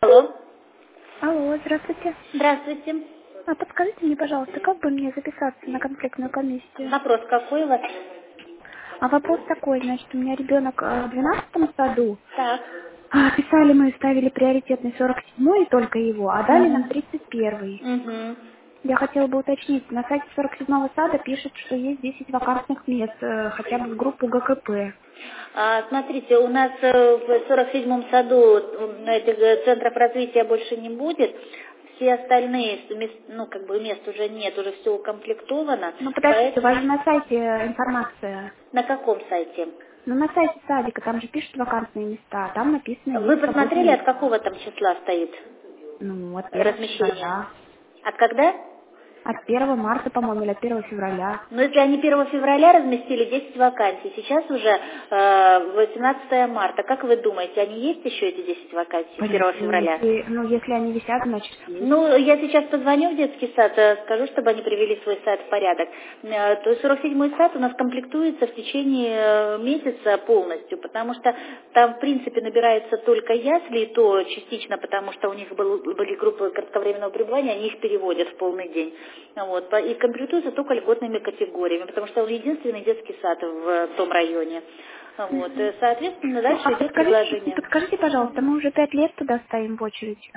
Алло. Алло, здравствуйте. Здравствуйте. Подскажите мне, пожалуйста, как бы мне записаться на конфликтную комиссию? Вопрос какой у вас? Вопрос такой, значит, у меня ребенок в 12 саду. Так. Писали мы, ставили приоритетный 47-й, только его, а дали нам Угу. 31-й. Угу. Я хотела бы уточнить, на сайте 47-го сада пишет, что есть 10 вакантных мест, хотя бы в группу ГКП. Смотрите, у нас в 47-м саду этих центров развития больше не будет. Все остальные мест уже нет, уже все укомплектовано. Ну, подождите, у вас же на сайте информация. На каком сайте? Ну, на сайте садика, там же пишут вакантные места, там написано, Вы есть свободные посмотрели, от места. какого там числа стоит Ну, от 1 размещение? февраля. От когда? От 1 марта, по-моему, или от 1 февраля. Но если они 1 февраля разместили 10 вакансий, сейчас уже 18 марта, как вы думаете, они есть еще эти 10 вакансий с 1 Ну, февраля? если они висят, значит, есть. Ну, я сейчас позвоню в детский сад, скажу, чтобы они привели свой сад в порядок. То есть 47-й сад у нас комплектуется в течение месяца полностью, потому что там, в принципе, набирается только ясли, и то частично, потому что у них были группы кратковременного пребывания, они их переводят в полный день. Вот. И комплектуется только льготными категориями, потому что он единственный детский сад в том районе. Вот. Соответственно, дальше идет предложение. Подскажите, пожалуйста, мы уже 5 лет туда стоим в очередь.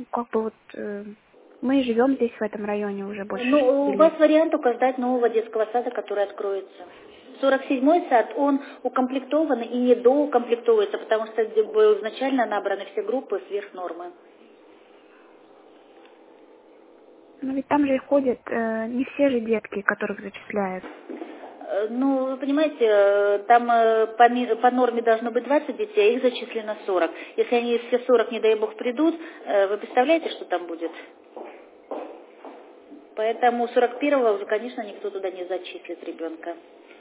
Мы живем здесь, в этом районе уже больше Ну, 6 у вас лет. вариант только ждать нового детского сада, который откроется. 47-й сад, он укомплектован и не доукомплектовывается, потому что изначально набраны все группы сверх нормы. Но ведь там же ходят не все же детки, которых зачисляют. Ну, вы понимаете, там по норме должно быть 20 детей, а их зачислено 40. Если они все 40, не дай бог, придут, вы представляете, что там будет? Поэтому 41-го уже, конечно, никто туда не зачислит ребенка.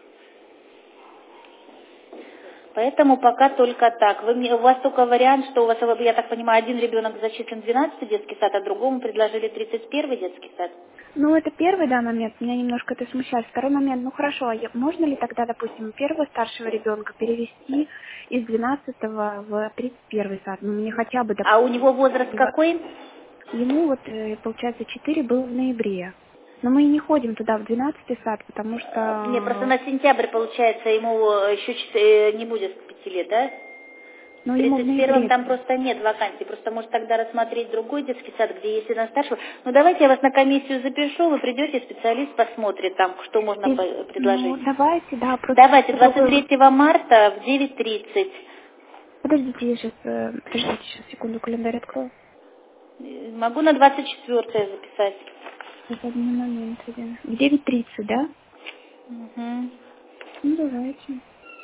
Поэтому пока только так. У вас только вариант, что у вас, я так понимаю, один ребенок зачислен в 12-й детский сад, а другому предложили 31-й детский сад. Ну, это первый, да, момент. Меня немножко это смущает. Второй момент, ну хорошо, можно ли тогда, допустим, первого старшего ребенка перевести из 12-го в 31-й сад? Ну, мне хотя бы, А у него возраст допустим, какой? ему получается, 4 было в ноябре. Но мы и не ходим туда, в 12-й сад, потому Нет, просто что, на сентябрь, получается, ему еще не будет 5 лет, да? ну, В ему в 31-м ноябре. там просто нет вакансий, просто может тогда рассмотреть другой детский сад, где есть один старшего. Ну давайте я вас на комиссию запишу, вы придете, специалист посмотрит там, что можно Ну, предложить. давайте, да, просто Давайте другой. 23 марта в 9:30. Подождите, я сейчас, секунду, календарь открою. Могу на 24 записать. Сейчас, один момент, один. В 9:30, да? Мгм. Ну, давайте.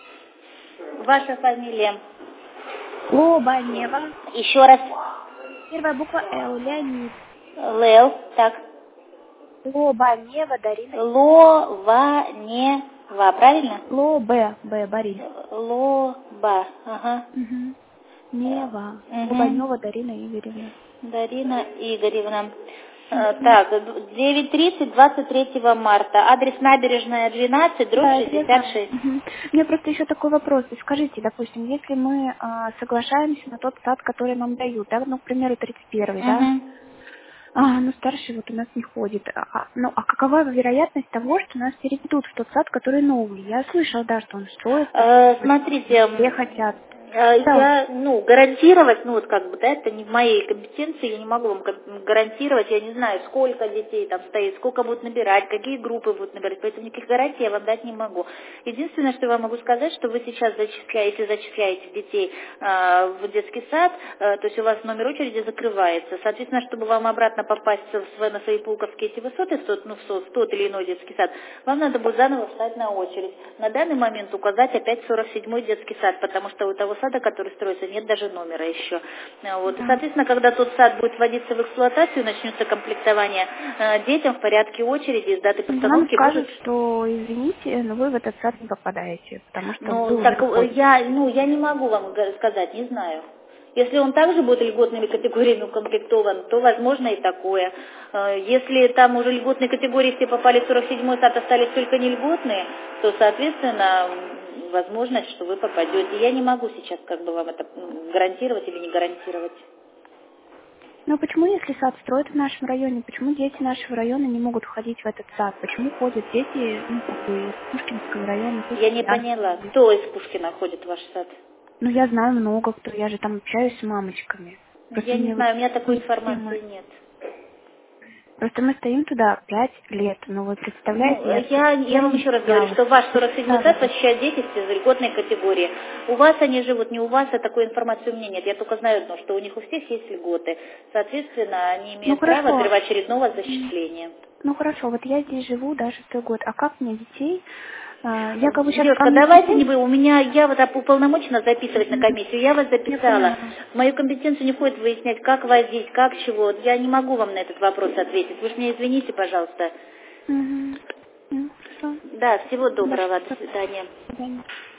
Ваша фамилия. Лобанева. Еще раз. Первая буква Л, Леонид. Лел. Так. Лобанева, Дарина. Лованева. Правильно? Б, Борис. Лоба. Ага. Угу. Нева. Угу. Лобанева, Дарина Игоревна. Дарина Игоревна. Угу. Так, 9:30, 23 марта. Адрес набережная 12, дробь Да, это я знаю. 66. Мгм. У меня просто еще такой вопрос. Скажите, допустим, если мы соглашаемся на тот сад, который нам дают, да, ну, к примеру, 31-й, да, Угу. ну, старший вот у нас не ходит. Какова вероятность того, что нас переведут в тот сад, который новый? Я слышала, да, что он строится, Смотрите, все хотят. Да. я, гарантировать, да, это не в моей компетенции, я не могу вам гарантировать, я не знаю, сколько детей там стоит, сколько будут набирать, какие группы будут набирать, поэтому никаких гарантий я вам дать не могу. Единственное, что я вам могу сказать, что вы сейчас если зачисляете детей в детский сад, то есть у вас номер очереди закрывается, соответственно, чтобы вам обратно попасть на свои пулковские эти высоты, в тот или иной детский сад, вам надо будет заново встать на очередь. На данный момент указать опять 47-й детский сад, потому что у того сада, который строится, нет даже номера еще. Вот. И, Да. соответственно, когда тот сад будет вводиться в эксплуатацию, начнется комплектование, детям в порядке очереди с даты Нам постановки скажут, будут. что, извините, но вы в этот сад не попадаете, потому что Ну, вы уже так выходите. я не могу вам сказать, не знаю. Если он также будет льготными категориями укомплектован, то возможно и такое. Если там уже льготные категории все попали в 47-й сад, остались только не льготные, то, соответственно, возможность, что вы попадете. Я не могу сейчас вам это гарантировать или не гарантировать. Но почему, если сад строят в нашем районе, почему дети нашего района не могут входить в этот сад? Почему ходят дети, ну, как бы, из Пушкинского района? Я не поняла, кто из Пушкина ходит в ваш сад? Ну, я знаю много кто, я же там общаюсь с мамочками. Просто Я не мне знаю, вот у меня такой не тема. информации нет. Просто мы стоим туда 5 лет, ну вот Ну, представляете, я я вам совсем еще раз говорю, терялась. что ваш Что 47-й сад сад? посещает дети из льготной категории. У вас они живут, не у вас, а такой информации у меня нет. Я только знаю одно, что у них у всех есть льготы. Соответственно, они Ну имеют право хорошо. первоочередного зачисления. Ну хорошо, вот я здесь живу, да, 6-й год. А как мне детей? Я как бы сейчас Девушка, вам не давайте не смогу. вы, я вот уполномочена записывать на комиссию, я вас Я записала. поняла. В мою компетенцию не входит выяснять, как возить, как чего. Я не могу вам на этот вопрос ответить. Вы же меня извините, пожалуйста. Угу. Ну, хорошо. Да, всего Большое доброго, до спасибо. свидания. До свидания.